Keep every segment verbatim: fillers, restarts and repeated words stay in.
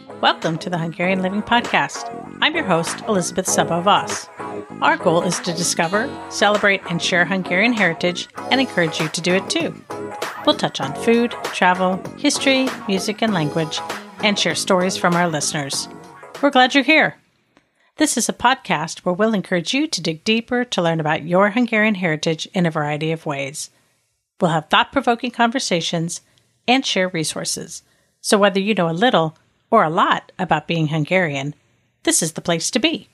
Welcome to the Hungarian Living Podcast. I'm your host, Elizabeth Sabo-Voss. Our goal is to discover, celebrate, and share Hungarian heritage and encourage you to do it too. We'll touch on food, travel, history, music, and language, and share stories from our listeners. We're glad you're here. This is a podcast where we'll encourage you to dig deeper to learn about your Hungarian heritage in a variety of ways. We'll have thought-provoking conversations and share resources. So whether you know a little or a lot about being Hungarian, this is the place to be.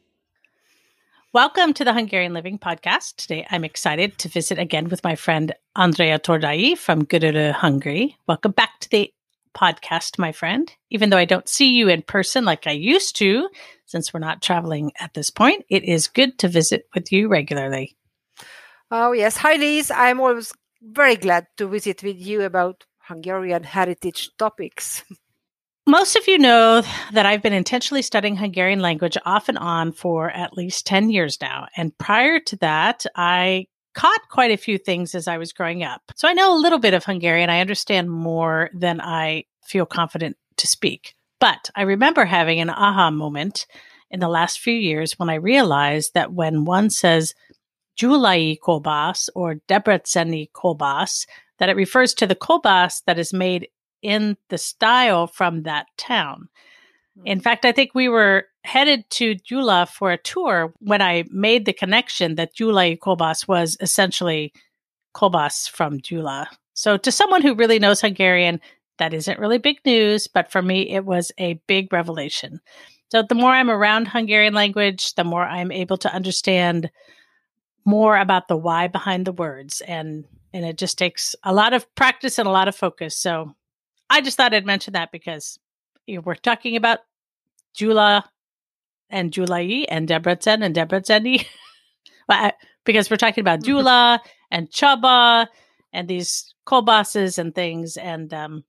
Welcome to the Hungarian Living Podcast. Today, I'm excited to visit again with my friend Andrea Tordai from Gödöllő, Hungary. Welcome back to the podcast, my friend. Even though I don't see you in person like I used to, since we're not traveling at this point, it is good to visit with you regularly. Oh, yes. Hi, Liz. I'm always very glad to visit with you about Hungarian heritage topics. Most of you know that I've been intentionally studying Hungarian language off and on for at least ten years now. And prior to that, I caught quite a few things as I was growing up. So I know a little bit of Hungarian. I understand more than I feel confident to speak. But I remember having an aha moment in the last few years when I realized that when one says Gyulai kolbász or Debreceni kolbász, that it refers to the kolbász that is made in the style from that town. In fact, I think we were headed to Gyula for a tour when I made the connection that Gyulai kolbász was essentially kolbász from Gyula. So to someone who really knows Hungarian, that isn't really big news, but for me, it was a big revelation. So the more I'm around Hungarian language, the more I'm able to understand more about the why behind the words. And, and it just takes a lot of practice and a lot of focus. So I just thought I'd mention that because you know, we're talking about Gyula and Gyulai and Debrecen and Debreceni, because we're talking about Gyula and Csaba and these kolbásas and things. And um,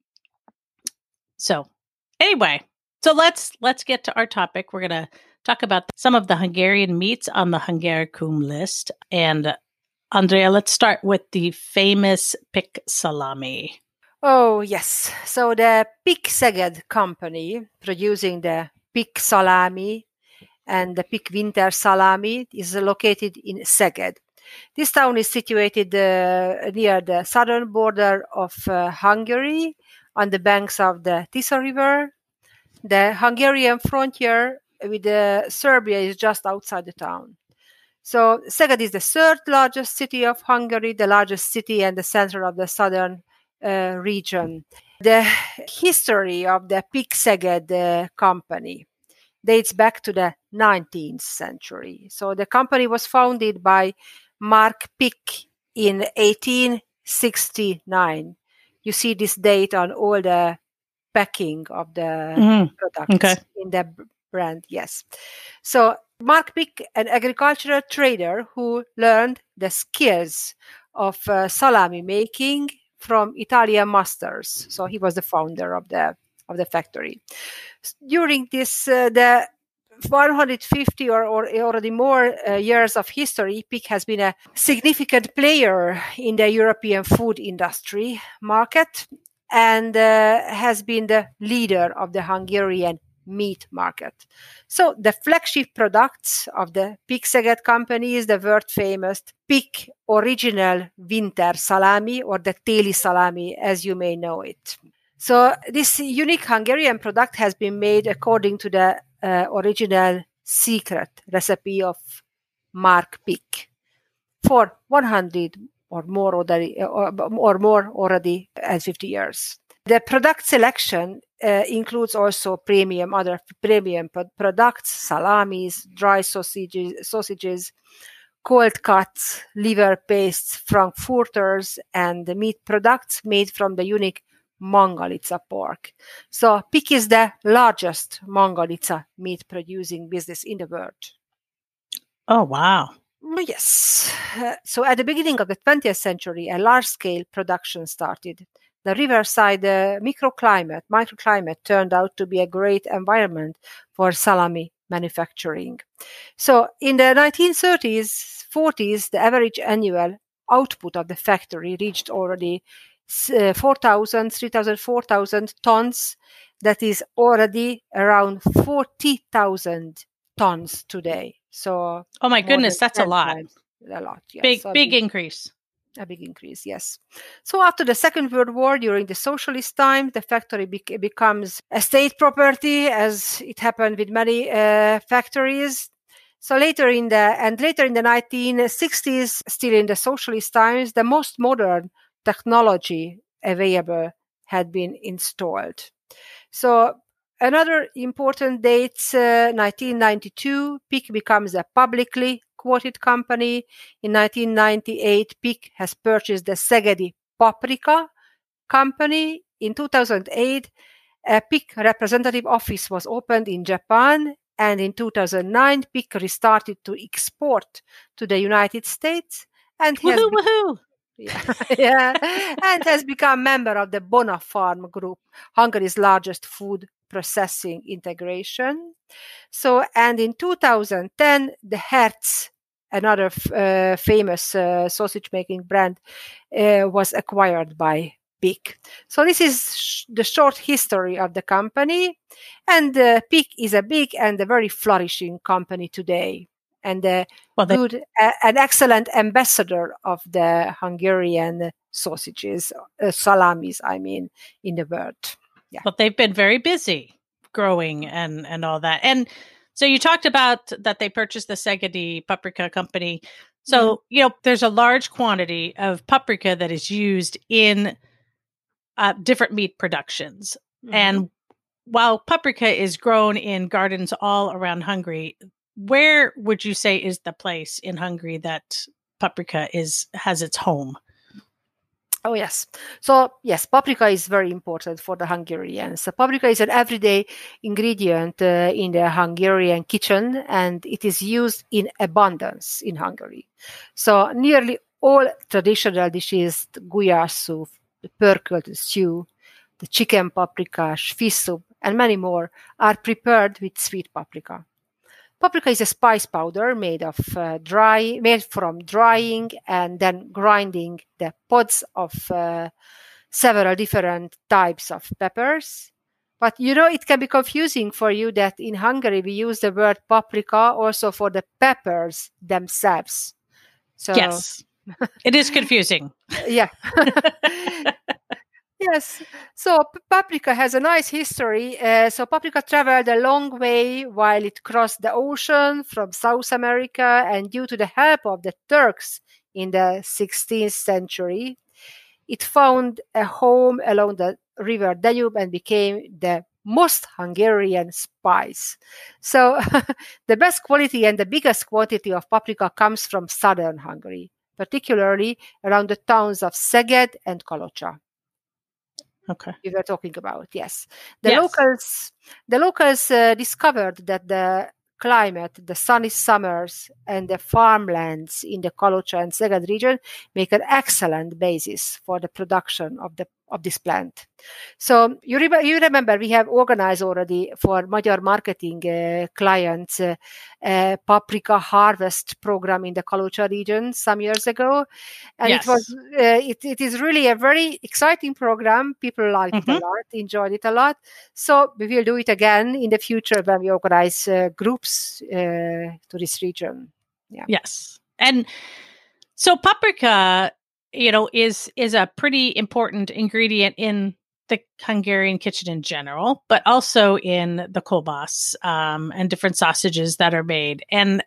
so anyway, so let's let's get to our topic. We're going to talk about some of the Hungarian meats on the Hungarikum list. And uh, Andrea, let's start with the famous Pick salami. Oh, yes. So the Pick Szeged company producing the Pick salami and the Pick winter salami is located in Szeged. This town is situated uh, near the southern border of uh, Hungary on the banks of the Tisza River. The Hungarian frontier with uh, Serbia is just outside the town. So Szeged is the third largest city of Hungary, the largest city and the center of the southern Uh, region. The history of the Pick Szeged uh, company dates back to the nineteenth century. So the company was founded by Mark Pick in eighteen sixty-nine. You see this date on all the packing of the mm, products okay. in the brand, yes. So Mark Pick, an agricultural trader who learned the skills of uh, salami making from Italian masters. So he was the founder of the of the factory. During this, uh, the one hundred fifty or, or already more uh, years of history, Pick has been a significant player in the European food industry market and uh, has been the leader of the Hungarian meat market. So the flagship products of the Pick Szeged company is the world famous Pick Original Winter Salami, or the Téli Salami, as you may know it. So this unique Hungarian product has been made according to the uh, original secret recipe of Mark Pick for one hundred or more already, or, or more already as fifty years. The product selection uh, includes also premium other premium pro- products, salamis, dry sausages, sausages, cold cuts, liver pastes, frankfurters, and the meat products made from the unique Mangalica pork. So Pick is the largest Mangalica meat producing business in the world. Oh, wow. Yes. Uh, so at the beginning of the twentieth century, a large-scale production started. The riverside uh, microclimate, microclimate turned out to be a great environment for salami manufacturing. So in the nineteen thirties, forties, the average annual output of the factory reached already uh, four thousand, three thousand, four thousand tons. That is already around forty thousand tons today. So, oh my goodness, that's a lot. Times, a lot, yes. Big, so big big, increase. A big increase, yes. So after the Second World War, during the socialist time, the factory be- becomes a state property, as it happened with many uh, factories. So later in the and later in the nineteen sixties, still in the socialist times, the most modern technology available had been installed. So another important date, uh, nineteen ninety-two, P I C becomes a publicly quoted company. In nineteen ninety-eight, P I C has purchased the Szegedi Paprika company. In two thousand eight, a P I C representative office was opened in Japan. And in two thousand nine, P I C restarted to export to the United States and woohoo, has be- woohoo. Yeah, yeah, and has become member of the Bonafarm Group, Hungary's largest food processing integration. So, and in two thousand ten, the Herz, another uh, famous uh, sausage-making brand, uh, was acquired by P I C. So this is sh- the short history of the company, and uh, P I C is a big and a very flourishing company today, and a well, they- good, uh, an excellent ambassador of the Hungarian sausages, uh, salamis, I mean, in the world. Yeah. But they've been very busy growing and, and all that. And so you talked about that they purchased the Szegedi Paprika company. So, mm-hmm. you know, there's a large quantity of paprika that is used in uh, different meat productions. Mm-hmm. And while paprika is grown in gardens all around Hungary, where would you say is the place in Hungary that paprika is has its home? Oh, yes. So, yes, paprika is very important for the Hungarians. So paprika is an everyday ingredient uh, in the Hungarian kitchen, and it is used in abundance in Hungary. So nearly all traditional dishes, the gulyás soup, the pörkölt stew, the chicken paprika, fish soup, and many more are prepared with sweet paprika. Paprika is a spice powder made of uh, dry, made from drying and then grinding the pods of uh, several different types of peppers. But you know, it can be confusing for you that in Hungary we use the word paprika also for the peppers themselves. So, yes, it is confusing. Yeah. Yes, so paprika has a nice history. Uh, so paprika traveled a long way while it crossed the ocean from South America, and due to the help of the Turks in the sixteenth century, it found a home along the river Danube and became the most Hungarian spice. So the best quality and the biggest quantity of paprika comes from southern Hungary, particularly around the towns of Szeged and Kalocsa. Okay. We were talking about, yes. The yes. locals, the locals uh, discovered that the climate, the sunny summers, and the farmlands in the Kalocsa and Szeged region make an excellent basis for the production of the of this plant. So you, re- you remember we have organized already for Magyar marketing uh, clients uh, a paprika harvest program in the Kalocsa region some years ago, and yes. it was uh, it, it is really a very exciting program. People liked mm-hmm. it a lot, enjoyed it a lot. So we will do it again in the future when we organize uh, groups uh, to this region. Yeah. Yes, and so paprika, you know, is is a pretty important ingredient in the Hungarian kitchen in general, but also in the kolbász um, and different sausages that are made. And,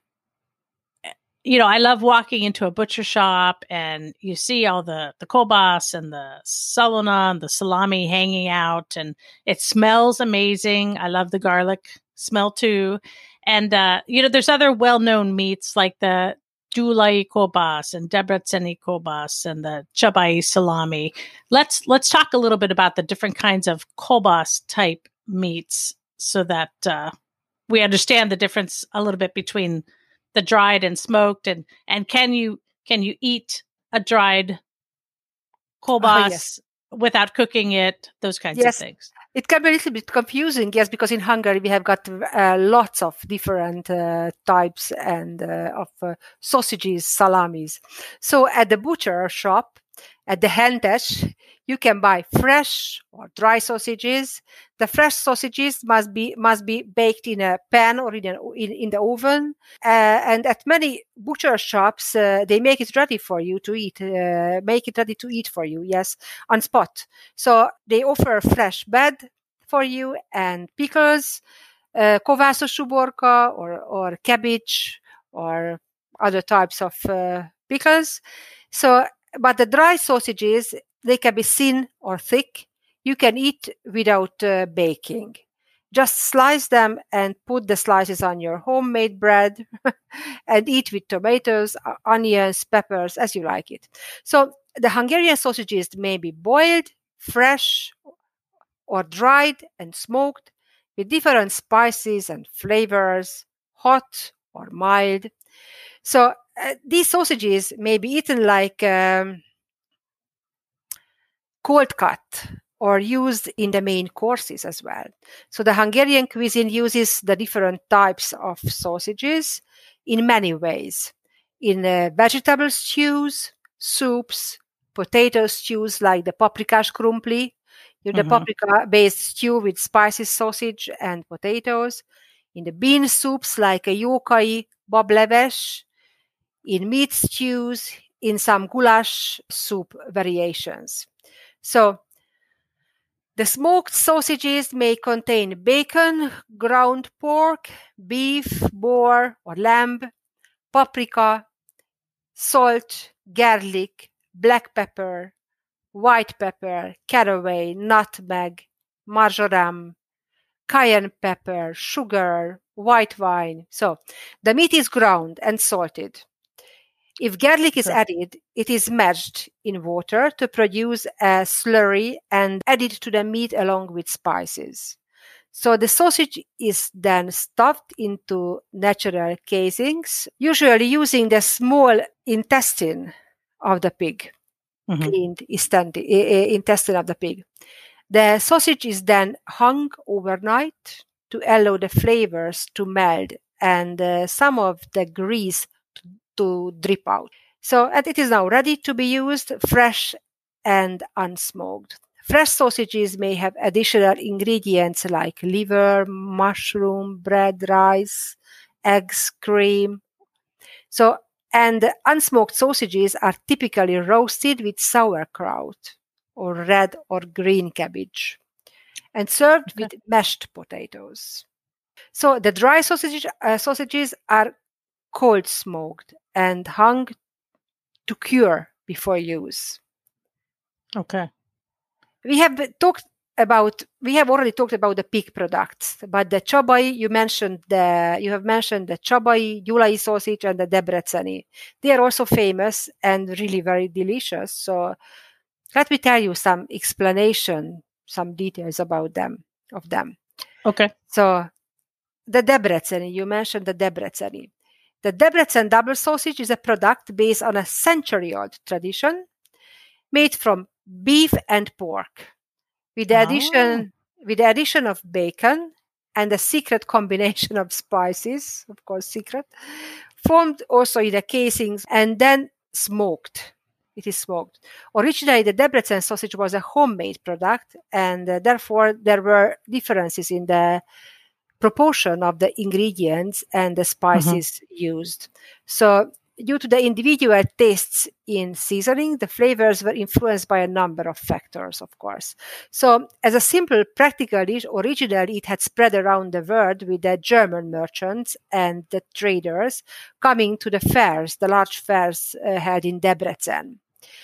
you know, I love walking into a butcher shop and you see all the, the kolbász and the szalonna and the salami hanging out, and it smells amazing. I love the garlic smell too. And, uh, you know, there's other well-known meats like the Gyulai kolbász and Debreceni kolbász and the Csabai salami. Let's let's talk a little bit about the different kinds of kolbász type meats so that uh, we understand the difference a little bit between the dried and smoked, and and can you can you eat a dried kolbász oh, yes. without cooking it? Those kinds yes. of things. It can be a little bit confusing, yes, because in Hungary we have got uh, lots of different uh, types and uh, of uh, sausages, salamis. So at the butcher shop, at the Hentes, You can buy fresh or dry sausages. The fresh sausages must be must be baked in a pan or in, a, in, in the oven. Uh, and at many butcher shops, uh, they make it ready for you to eat. Uh, make it ready to eat for you, yes, on spot. So they offer fresh bed for you and pickles, uh, kovászos uborka or or cabbage or other types of uh, pickles. So, but the dry sausages, they can be thin or thick. You can eat without uh, baking. Just slice them and put the slices on your homemade bread and eat with tomatoes, onions, peppers, as you like it. So the Hungarian sausages may be boiled, fresh, or dried and smoked with different spices and flavors, hot or mild. So uh, these sausages may be eaten like um, cold cut or used in the main courses as well. So the Hungarian cuisine uses the different types of sausages in many ways. In uh, vegetable stews, soups, potato stews like the paprikás krumpli, you know, the mm-hmm. paprika-based stew with spicy sausage and potatoes. In the bean soups like a jókai bableves, in meat stews, in some goulash soup variations. So the smoked sausages may contain bacon, ground pork, beef, boar or lamb, paprika, salt, garlic, black pepper, white pepper, caraway, nutmeg, marjoram, cayenne pepper, sugar, white wine. So the meat is ground and salted. If garlic is sure. added, it is mashed in water to produce a slurry and added to the meat along with spices. So the sausage is then stuffed into natural casings, usually using the small intestine of the pig, mm-hmm. cleaned intestine of the pig. The sausage is then hung overnight to allow the flavors to meld and uh, some of the grease to, to drip out. So, and it is now ready to be used, fresh and unsmoked. Fresh sausages may have additional ingredients like liver, mushroom, bread, rice, eggs, cream. So, and unsmoked sausages are typically roasted with sauerkraut or red or green cabbage and served okay. with mashed potatoes. So the dry sausage, uh, sausages are cold smoked and hung to cure before use. Okay. We have talked about, we have already talked about the pig products, but the csabai, you mentioned the, you have mentioned the csabai, gyulai sausage and the debreceni. They are also famous and really very delicious. So let me tell you some explanation, some details about them, of them. Okay. So the debreceni, you mentioned the debreceni. The Debrecen double sausage is a product based on a century-old tradition made from beef and pork, with the oh. addition with the addition of bacon and a secret combination of spices, of course secret, formed also in the casings and then smoked. It is smoked. Originally, the Debrecen sausage was a homemade product, and uh, therefore there were differences in the proportion of the ingredients and the spices mm-hmm. used. So due to the individual tastes in seasoning, the flavors were influenced by a number of factors, of course. So as a simple practical dish, originally it had spread around the world with the German merchants and the traders coming to the fairs, the large fairs uh, held in Debrecen.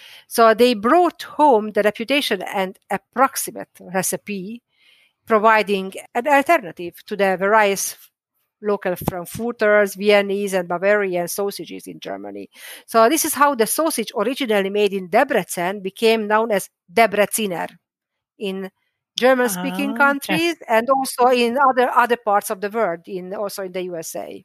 So they brought home the reputation and approximate recipe, providing an alternative to the various local Frankfurters, Viennese, and Bavarian sausages in Germany. So this is how the sausage originally made in Debrecen became known as Debreciner in German-speaking uh, countries okay. and also in other, other parts of the world, in also in the U S A.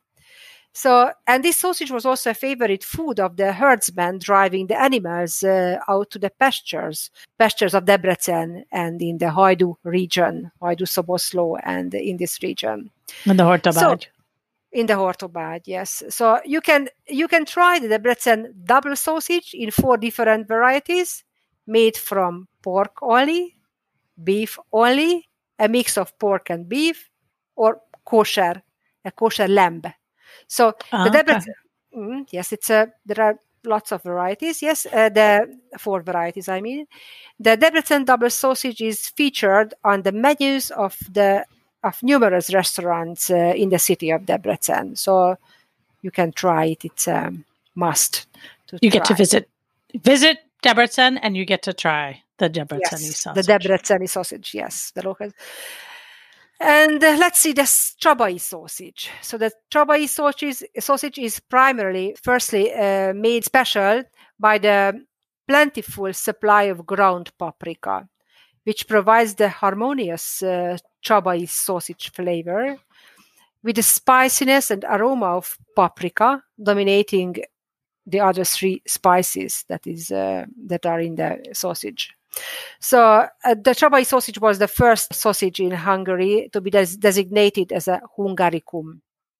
So, and this sausage was also a favorite food of the herdsmen driving the animals uh, out to the pastures, pastures of Debrecen and in the Hajdú region, Hajdú-Szoboszló and in this region. In the Hortobágy. So, in the Hortobágy, yes. So you can you can try the Debrecen double sausage in four different varieties: made from pork only, beef only, a mix of pork and beef, or kosher, a kosher lamb. So Oh, the okay. Debrecen, mm, yes, it's a, there are lots of varieties. Yes, uh, the four varieties, I mean. The Debrecen double sausage is featured on the menus of the of numerous restaurants uh, in the city of Debrecen. So you can try it. It's a must to You try. get to visit visit Debrecen, and you get to try the Debreceni Yes, sausage. the Debreceni sausage. Yes, the local. And uh, let's see the Csabai sausage. So the Csabai sausage, sausage is primarily, firstly, uh, made special by the plentiful supply of ground paprika, which provides the harmonious uh, Csabai sausage flavor with the spiciness and aroma of paprika dominating the other three spices that is uh, that are in the sausage. So uh, the Csabai sausage was the first sausage in Hungary to be des- designated as a Hungaricum.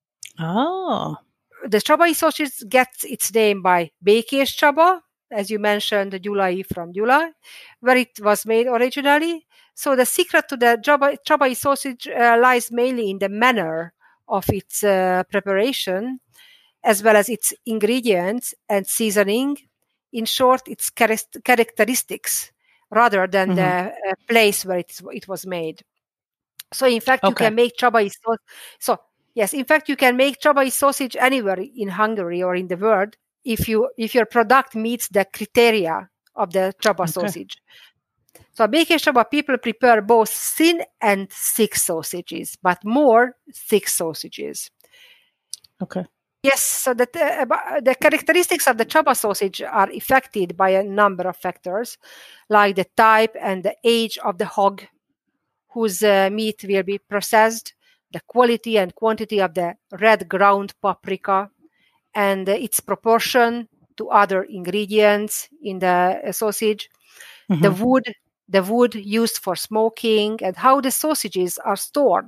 Oh. The Csabai sausage gets its name by Békés Csaba, as you mentioned, the Gyulai from Gyula, where it was made originally. So the secret to the Csabai, Csabai sausage uh, lies mainly in the manner of its uh, preparation, as well as its ingredients and seasoning. In short, its char- characteristics, rather than mm-hmm. the uh, place where it, it was made. So, in fact, okay. you can make Csabai sausage. So, yes, in fact, you can make Csabai sausage anywhere in Hungary or in the world if you if your product meets the criteria of the Csaba okay. sausage. So, Békés Csaba people prepare both thin and thick sausages, but more thick sausages. Okay. Yes, so the, uh, the characteristics of the Csaba sausage are affected by a number of factors, like the type and the age of the hog whose uh, meat will be processed, the quality and quantity of the red ground paprika, and uh, its proportion to other ingredients in the uh, sausage, mm-hmm. the wood, the wood used for smoking, and how the sausages are stored.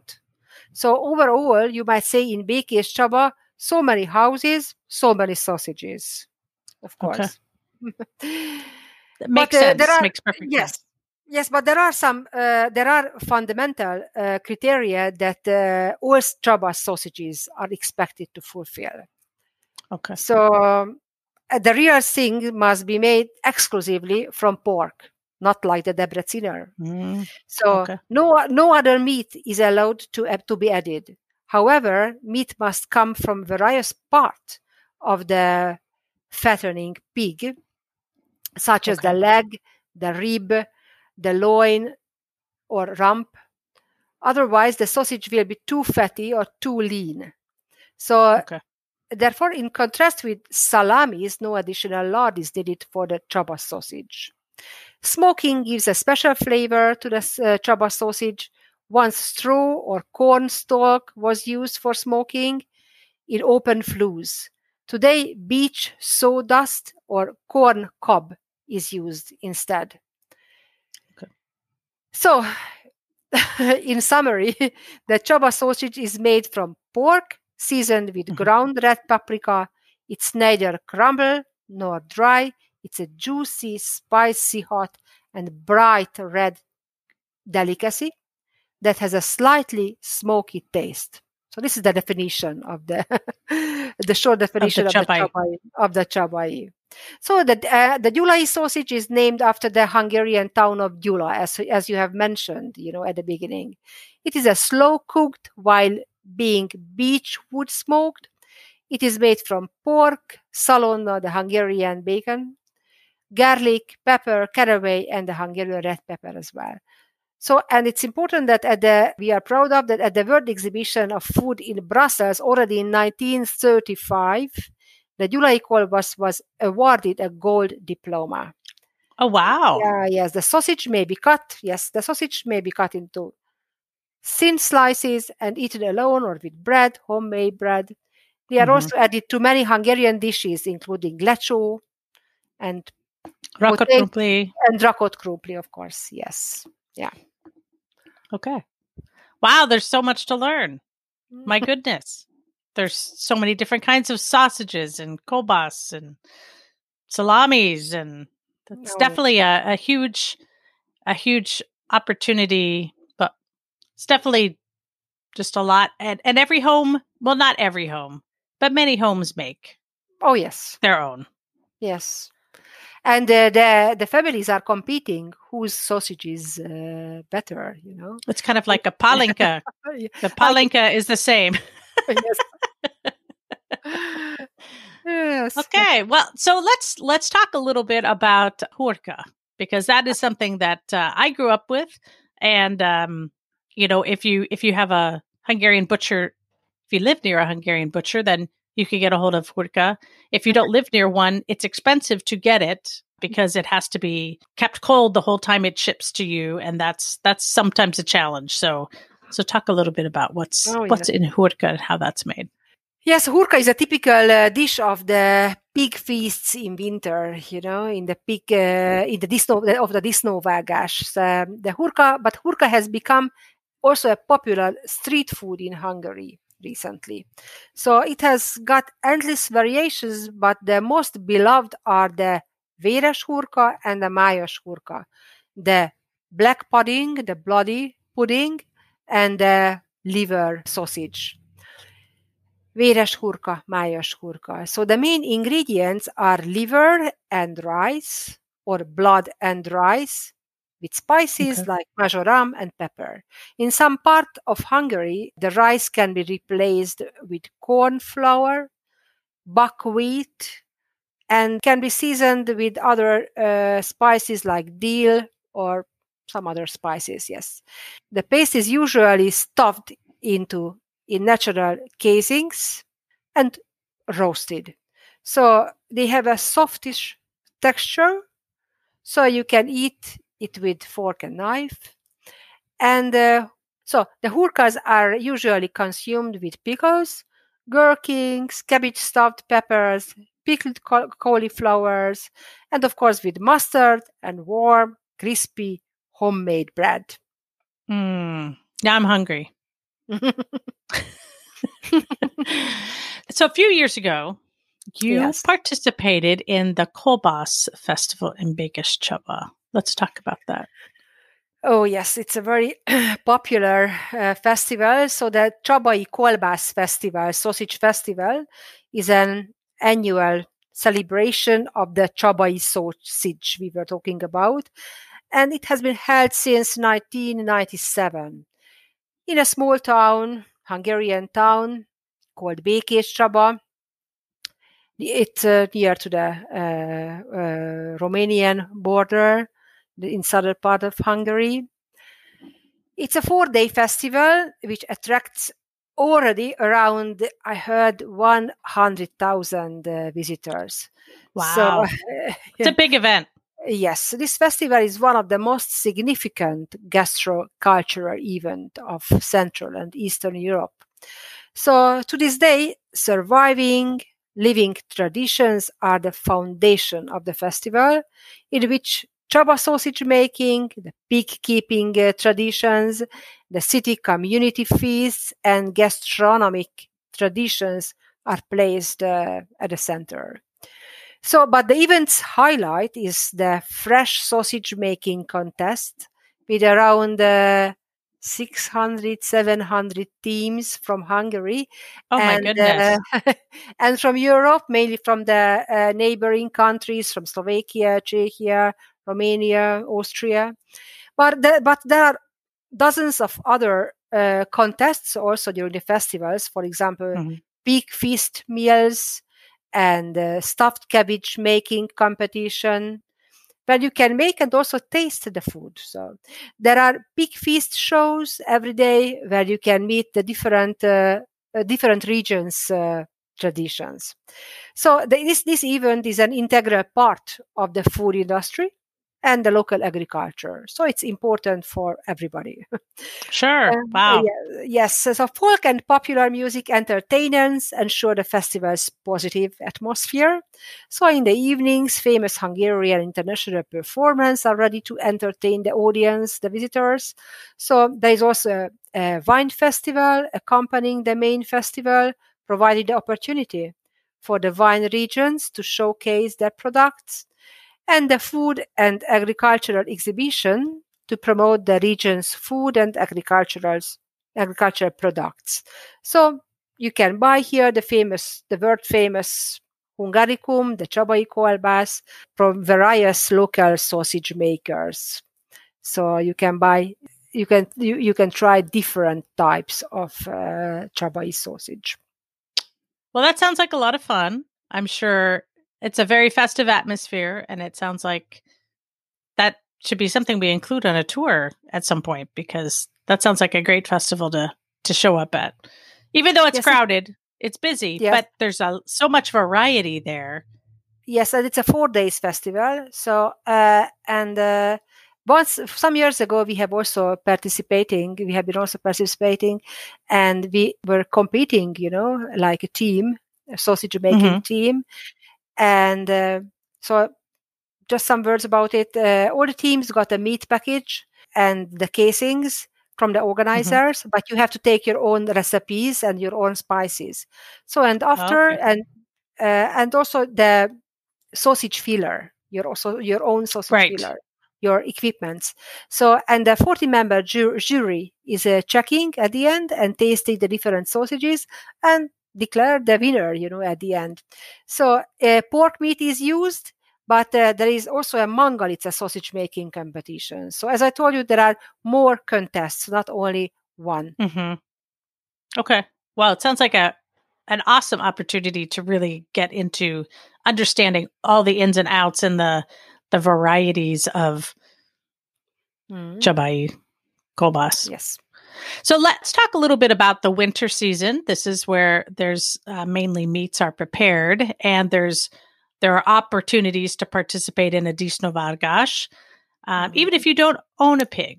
So overall, you might say in Békés Csaba, so many houses, so many sausages, of course. Okay. That makes but, uh, sense. There are, makes perfect yes, sense. Yes, but there are some, uh, there are fundamental uh, criteria that uh, all Csaba sausages are expected to fulfill. Okay. So um, the real thing must be made exclusively from pork, not like the Debreciner. Mm, so okay. no no other meat is allowed to uh, to be added. However, meat must come from various parts of the fattening pig, such okay. as the leg, the rib, the loin, or rump. Otherwise, the sausage will be too fatty or too lean. So, okay. therefore, in contrast with salamis, no additional lard is needed for the Csaba sausage. Smoking gives a special flavor to the uh, Csaba sausage. Once straw or corn stalk was used for smoking in open flues. Today, beech sawdust or corn cob is used instead. Okay. So, in summary, the Csaba sausage is made from pork seasoned with mm-hmm. ground red paprika. It's neither crumble nor dry. It's a juicy, spicy, hot, and bright red delicacy that has a slightly smoky taste. So this is the definition of the the short definition of the Csabai. Of the Csabai. So the uh, the Gyulai sausage is named after the Hungarian town of Gyula, as as you have mentioned, you know, at the beginning. It is a slow cooked while being beech wood smoked. It is made from pork, szalonna, the Hungarian bacon, garlic, pepper, caraway, and the Hungarian red pepper as well. So, and it's important that at the, we are proud of that at the World Exhibition of Food in Brussels, already in nineteen thirty-five, the Gyulai Kolbasz was awarded a gold diploma. Oh, wow. Yeah, yes. The sausage may be cut. Yes, the sausage may be cut into thin slices and eaten alone or with bread, homemade bread. They are mm-hmm. also added to many Hungarian dishes, including lecsó and rakott krumpli. And rakott krumpli, of course. Yes. Yeah. Okay. Wow, there's so much to learn. My goodness. There's so many different kinds of sausages and kolbas and salamis and That's Oh, definitely a, a huge, a huge opportunity, but it's definitely just a lot. And, and every home, well, not every home, but many homes make oh yes, their own. yes. And uh, the the families are competing whose sausage is uh, better, you know. It's kind of like a palinka. The I palinka is the same. yes. Yes. Okay, well, so let's let's talk a little bit about hurka, because that is something that uh, I grew up with, and um, you know, if you if you have a Hungarian butcher, if you live near a Hungarian butcher, then you can get a hold of hurka. If you don't live near one, it's expensive to get it because it has to be kept cold the whole time it ships to you, and that's that's sometimes a challenge. So, so talk a little bit about what's Oh yes. what's in hurka and how that's made. Yes, hurka is a typical uh, dish of the pig feasts in winter, you know, in the pig, uh, in the disno, of the disznóvágás. Um, the hurka, but hurka has become also a popular street food in Hungary recently. So it has got endless variations, but the most beloved are the véres hurka and the májas hurka, the black pudding, the bloody pudding, and the liver sausage. Véres hurka, májas hurka. So the main ingredients are liver and rice, or blood and rice, with spices Okay. like majoram and pepper. In some part of Hungary, the rice can be replaced with corn flour, buckwheat, and can be seasoned with other uh, spices like dill or some other spices. Yes, the paste is usually stuffed into in natural casings and roasted. So they have a softish texture, so you can eat it with fork and knife. And uh, so the hurkas are usually consumed with pickles, gherkins, cabbage stuffed peppers, pickled cauliflowers, and of course with mustard and warm, crispy homemade bread. Mm, now I'm hungry. So a few years ago, you Yes. participated in the Kolbas Festival in Békéscsaba. Let's talk about that. Oh, yes, it's a very popular uh, festival. So the Csabai Kolbász Festival, Sausage Festival, is an annual celebration of the Csabai sausage we were talking about. And it has been held since nineteen ninety-seven in a small town, Hungarian town called Békéscsaba. It's uh, near to the uh, uh, Romanian border in southern part of Hungary. It's a four-day festival which attracts already around, I heard, one hundred thousand uh, visitors. Wow. So, it's a big event. Yes, this festival is one of the most significant gastro-cultural event of Central and Eastern Europe. So to this day, surviving living traditions are the foundation of the festival, in which Csaba sausage making, the pig keeping uh, traditions, the city community feasts, and gastronomic traditions are placed uh, at the center. So, but the event's highlight is the fresh sausage making contest with around uh, six hundred, seven hundred teams from Hungary. Oh my and, goodness. Uh, and from Europe, mainly from the uh, neighboring countries, from Slovakia, Czechia, Romania, Austria. But, the, but there are dozens of other uh, contests also during the festivals. For example, mm-hmm. pig feast meals, and uh, stuffed cabbage making competition, where you can make and also taste the food. So there are pig feast shows every day where you can meet the different uh, uh, different regions' uh, traditions. So the, this this event is an integral part of the food industry and the local agriculture. So it's important for everybody. Sure. Um, wow. Yeah, yes. So folk and popular music entertainments ensure the festival's positive atmosphere. So in the evenings, famous Hungarian international performers are ready to entertain the audience, the visitors. So there is also a, a wine festival accompanying the main festival, providing the opportunity for the wine regions to showcase their products. and the food and agricultural exhibition to promote the region's food and agricultural agricultural products. So you can buy here the famous, the world famous Hungaricum, the Csabai kolbász from various local sausage makers. So you can buy, you can you, you can try different types of uh, Csabai sausage. Well, that sounds like a lot of fun. I'm sure it's a very festive atmosphere, and it sounds like that should be something we include on a tour at some point, because that sounds like a great festival to to show up at. Even though it's yes, crowded, it, it's busy, yes. but there's a, so much variety there. Yes, and it's a four days festival. So, uh, and uh, once, some years ago, we have also participating, we have been also participating, and we were competing, you know, like a team, a sausage making mm-hmm. team. And uh, so just some words about it. Uh, all the teams got a meat package and the casings from the organizers, mm-hmm. but you have to take your own recipes and your own spices. So, and after, okay. and uh, and also the sausage filler, your also your own sausage right. filler, your equipments. So, and the forty-member ju- jury is uh, checking at the end and tasting the different sausages and declare the winner, you know, at the end. So, uh, pork meat is used. But uh, there is also a Mangalitsa sausage making competition. So as I told you, there are more contests, not only one. Mm-hmm. Okay. Well, it sounds like a an awesome opportunity to really get into understanding all the ins and outs and the the varieties of mm. Csabai kolbász. Yes. So let's talk a little bit about the winter season. This is where there's uh, mainly meats are prepared, and there's There are opportunities to participate in a dísznovárgás, um, mm-hmm. even if you don't own a pig.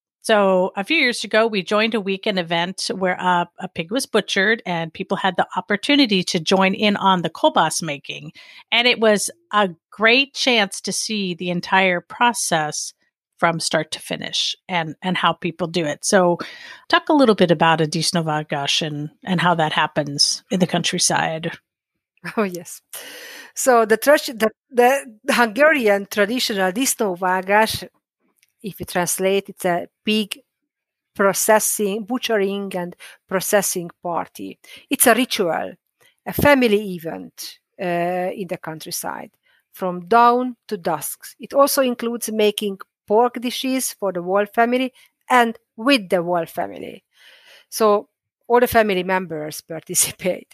So a few years ago, we joined a weekend event where uh, a pig was butchered and people had the opportunity to join in on the kolbász making. And it was a great chance to see the entire process from start to finish and, and how people do it. So talk a little bit about a dísznovárgás and, and how that happens in the countryside. Oh, yes. So the, the, the Hungarian traditional dísznovárgás, if you translate, it's a pig processing, butchering and processing party. It's a ritual, a family event uh, in the countryside, from dawn to dusk. It also includes making pork dishes for the whole family and with the whole family. So all the family members participate.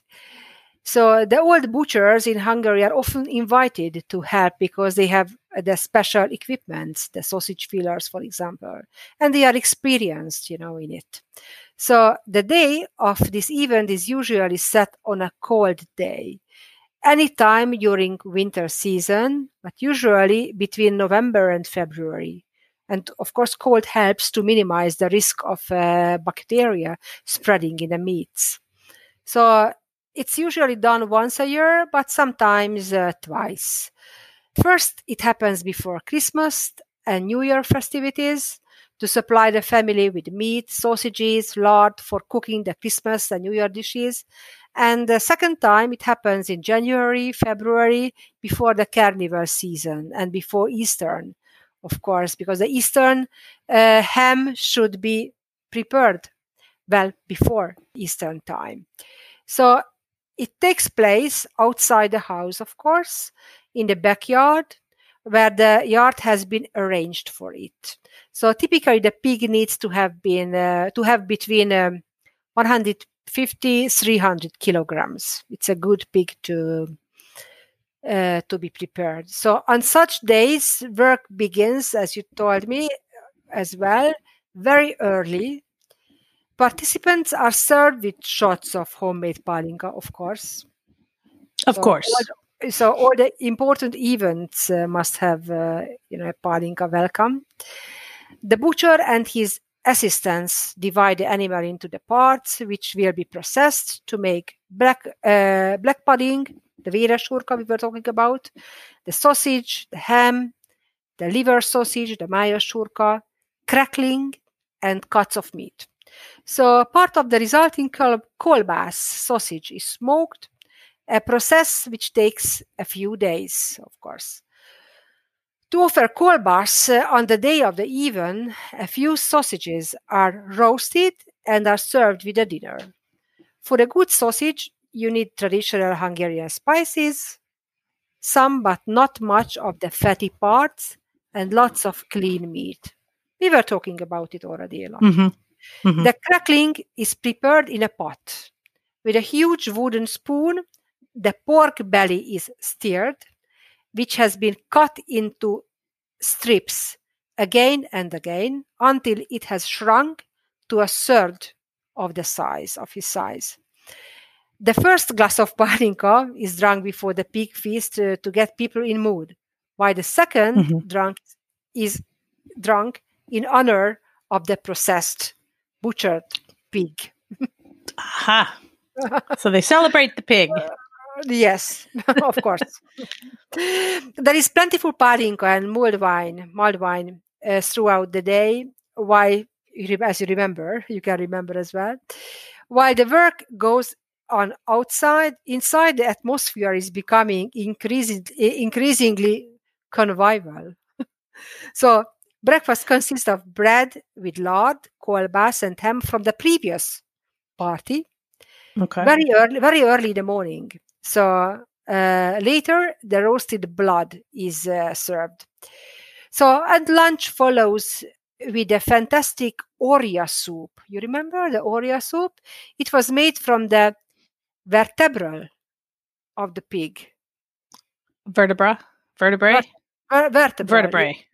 So the old butchers in Hungary are often invited to help because they have the special equipment, the sausage fillers, for example, and they are experienced, you know, in it. So the day of this event is usually set on a cold day, anytime during winter season, but usually between November and February. And of course, cold helps to minimize the risk of uh, bacteria spreading in the meats. So it's usually done once a year, but sometimes uh, twice. First, it happens before Christmas and New Year festivities to supply the family with meat, sausages, lard for cooking the Christmas and New Year dishes. And the second time, it happens in January, February, before the carnival season and before Easter, of course, because the Easter uh, ham should be prepared well before Easter time. So it takes place outside the house, of course, in the backyard, where the yard has been arranged for it. So typically, the pig needs to have been uh, to have between um, one hundred fifty, three hundred kilograms. It's a good pig to uh, to be prepared. So on such days, work begins, as you told me, as well, very early. Participants are served with shots of homemade pálinka, of course. Of so course. All, so all the important events uh, must have, uh, you know, a pálinka welcome. The butcher and his assistants divide the animal into the parts, which will be processed to make black uh, black pudding, the véres hurka we were talking about, the sausage, the ham, the liver sausage, the májas hurka, crackling, and cuts of meat. So part of the resulting kol- kolbász sausage is smoked, a process which takes a few days, of course. To offer kolbász uh, on the day of the event, a few sausages are roasted and are served with a dinner. For a good sausage, you need traditional Hungarian spices, some but not much of the fatty parts, and lots of clean meat. We were talking about it already a lot. Mm-hmm. Mm-hmm. The crackling is prepared in a pot. With a huge wooden spoon, the pork belly is stirred, which has been cut into strips again and again until it has shrunk to a third of the size of his size. The first glass of pálinka is drunk before the pig feast uh, to get people in mood, while the second Mm-hmm. drunk is drunk in honor of the processed, butchered pig. Aha. So they celebrate the pig. Yes, of course. There is plentiful pálinka and mulled wine, mulled wine uh, throughout the day. Why, as you remember, you can remember as well. While the work goes on outside, inside the atmosphere is becoming increasing, increasingly convivial. So breakfast consists of bread with lard, kolbász, and ham from the previous party. Okay. Very early, very early in the morning. So uh, later, the roasted blood is uh, served. So and lunch follows with a fantastic oria soup. You remember the oria soup? It was made from the vertebral of the pig. Vertebra? Vertebrae? Ver- vertebra. Vertebrae.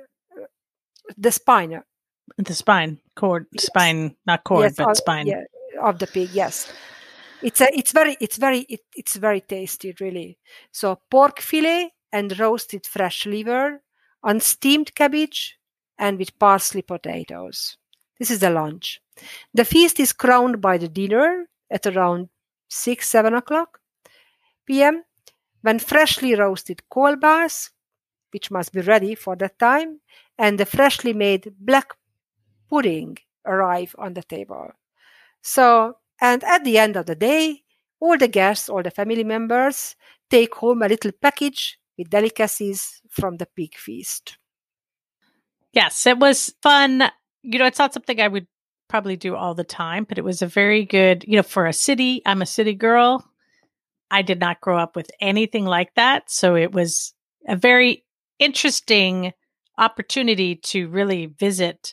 The spine. The spine. Cord. Yes. Spine. Not cord, Yes, but of, spine. yeah, of the pig. Yes, it's a, it's very, it's very, it, it's very tasty, really. So pork fillet and roasted fresh liver, on steamed cabbage, and with parsley potatoes. This is the lunch. The feast is crowned by the dinner at around six, seven o'clock p m, when freshly roasted kolbász, which must be ready for that time, and the freshly made black pudding arrive on the table. So, and at the end of the day, all the guests, all the family members take home a little package with delicacies from the pig feast. Yes, it was fun. You know, it's not something I would probably do all the time, but it was a very good, you know, for a city. I'm a city girl. I did not grow up with anything like that. So it was a very interesting opportunity to really visit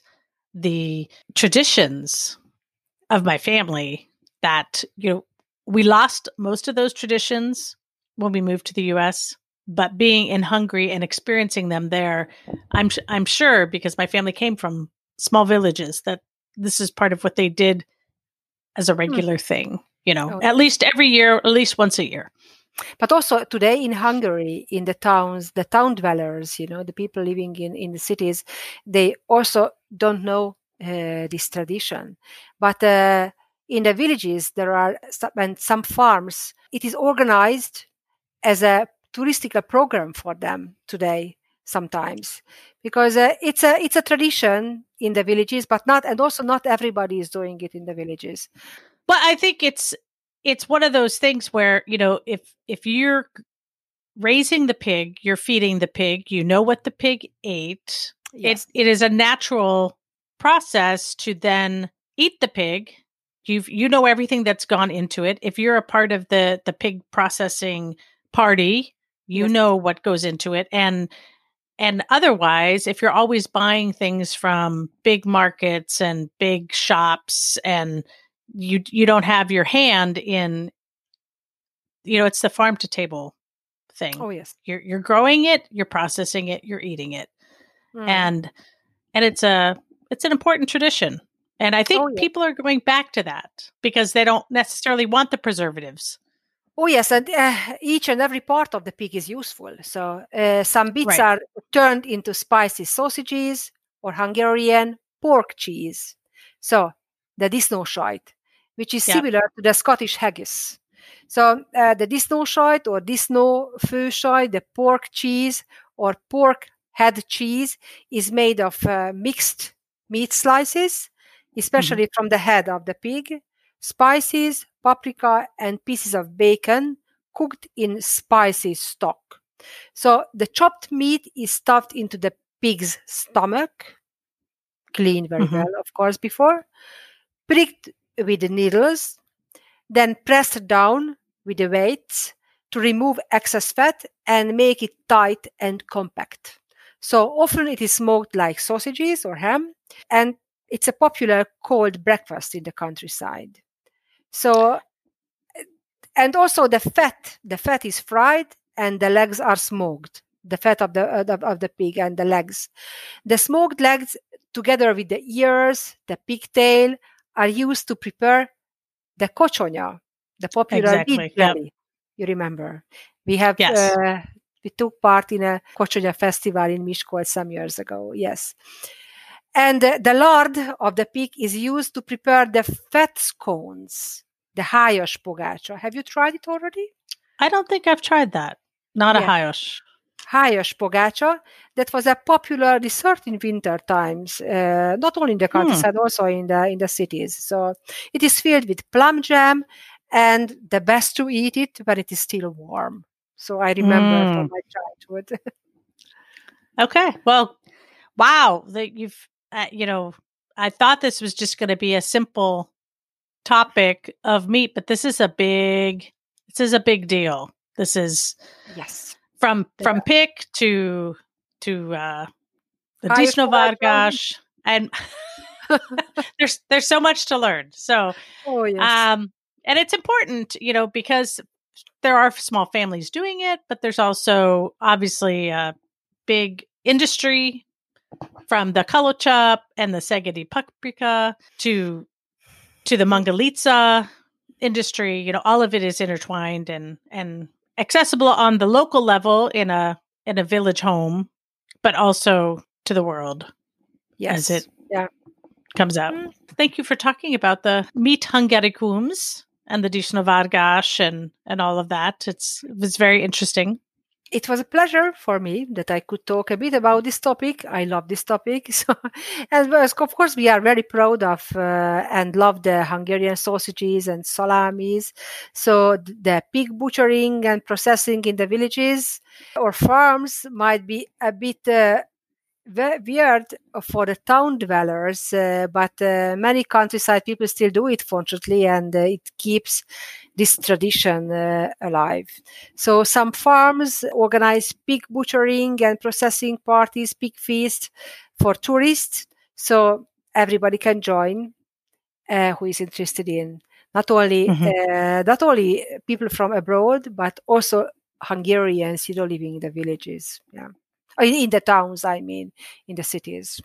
the traditions of my family that, you know, we lost most of those traditions when we moved to the U S, but being in Hungary and experiencing them there, I'm I'm sure, because my family came from small villages, that this is part of what they did as a regular mm. thing, you know, oh. at least every year, at least once a year. But also today in Hungary, in the towns, the town dwellers, you know, the people living in, in the cities, they also don't know uh, this tradition. But uh, in the villages, there are some, and some farms, it is organized as a touristical program for them today sometimes, because uh, it's a it's a tradition in the villages, but not, and also not everybody is doing it in the villages. But I think it's it's one of those things where, you know, if if you're raising the pig, you're feeding the pig, you know what the pig ate. Yes. It it is a natural process to then eat the pig. You've you know everything that's gone into it. If you're a part of the the pig processing party, you yes. know what goes into it. And and otherwise, if you're always buying things from big markets and big shops, and you you don't have your hand in, you know, it's the farm to table thing. Oh yes. You're you're growing it, you're processing it, you're eating it. Mm. And and it's a it's an important tradition. And I think oh, yeah. people are going back to that because they don't necessarily want the preservatives. Oh, yes. And uh, each and every part of the pig is useful. So uh, some bits right. are turned into spicy sausages or Hungarian pork cheese. So the disznósajt, which is yeah. similar to the Scottish haggis. So uh, the disznósajt or disznófősaj, the pork cheese or pork head cheese, is made of uh, mixed meat slices, especially mm-hmm. from the head of the pig, spices, paprika, and pieces of bacon cooked in spicy stock. So the chopped meat is stuffed into the pig's stomach, cleaned very Mm-hmm. well, of course, before, pricked with the needles, then pressed down with the weights to remove excess fat and make it tight and compact. So often it is smoked like sausages or ham, and it's a popular cold breakfast in the countryside. So, and also the fat, the fat is fried and the legs are smoked, the fat of the, of, of the pig and the legs. The smoked legs, together with the ears, the pigtail, are used to prepare the kocsony, the popular Exactly. wheat jelly. Yep. You remember? We have yes. uh, we took part in a kocsony festival in Miskolc some years ago. Yes, and uh, the lard of the pig is used to prepare the fat scones, the hájas pogácsa. Have you tried it already? I don't think I've tried that. Not yeah. a hájas. Hájas pogácsa that was a popular dessert in winter times, uh, not only in the countryside, hmm. also in the in the cities. So it is filled with plum jam, and the best to eat it when it is still warm. So I remember mm. from my childhood. Okay, well, wow, that you've uh, you know, I thought this was just going to be a simple topic of meat, but this is a big, this is a big deal. This is yes. From from yeah. pick to to uh, the Disznóvárgás, and there's there's so much to learn. So, oh, yes. um, and it's important, you know, because there are small families doing it, but there's also obviously a big industry from the Kalocsa and the Szegedi paprika to to the Mangalitsa industry. You know, all of it is intertwined and and. accessible on the local level in a in a village home, but also to the world yes. as it yeah. comes out. Mm. Thank you for talking about the meat hungericums and the Disznóvárgás and and all of that. It's it was very interesting. It was a pleasure for me that I could talk a bit about this topic. I love this topic. So, and of course, we are very proud of uh, and love the Hungarian sausages and salamis. So the pig butchering and processing in the villages or farms might be a bit uh, weird for the town dwellers, uh, but uh, many countryside people still do it, fortunately, and uh, it keeps this tradition uh, alive. So some farms organize pig butchering and processing parties, pig feast for tourists, so everybody can join uh, who is interested in not only mm-hmm. uh, not only people from abroad, but also Hungarians, you know, living in the villages. Yeah. In the towns, I mean, in the cities.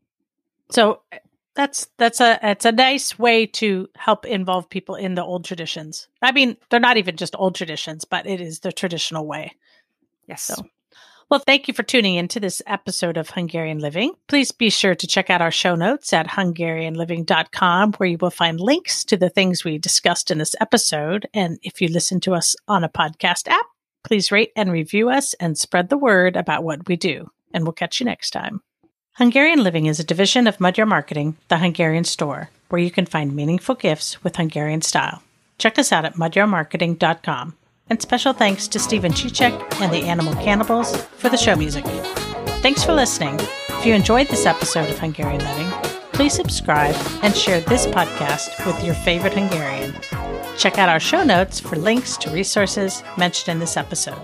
So that's that's a it's a nice way to help involve people in the old traditions. I mean, they're not even just old traditions, but it is the traditional way. Yes. So, well, thank you for tuning into this episode of Hungarian Living. Please be sure to check out our show notes at hungarian living dot com, where you will find links to the things we discussed in this episode. And if you listen to us on a podcast app, please rate and review us and spread the word about what we do. And we'll catch you next time. Hungarian Living is a division of Magyar Marketing, the Hungarian store, where you can find meaningful gifts with Hungarian style. Check us out at magyar marketing dot com. And special thanks to Stephen Chichek and the Animal Cannibals for the show music. Thanks for listening. If you enjoyed this episode of Hungarian Living, please subscribe and share this podcast with your favorite Hungarian. Check out our show notes for links to resources mentioned in this episode.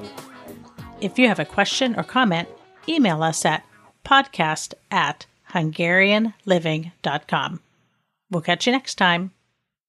If you have a question or comment, email us at podcast at hungarian living dot com. We'll catch you next time.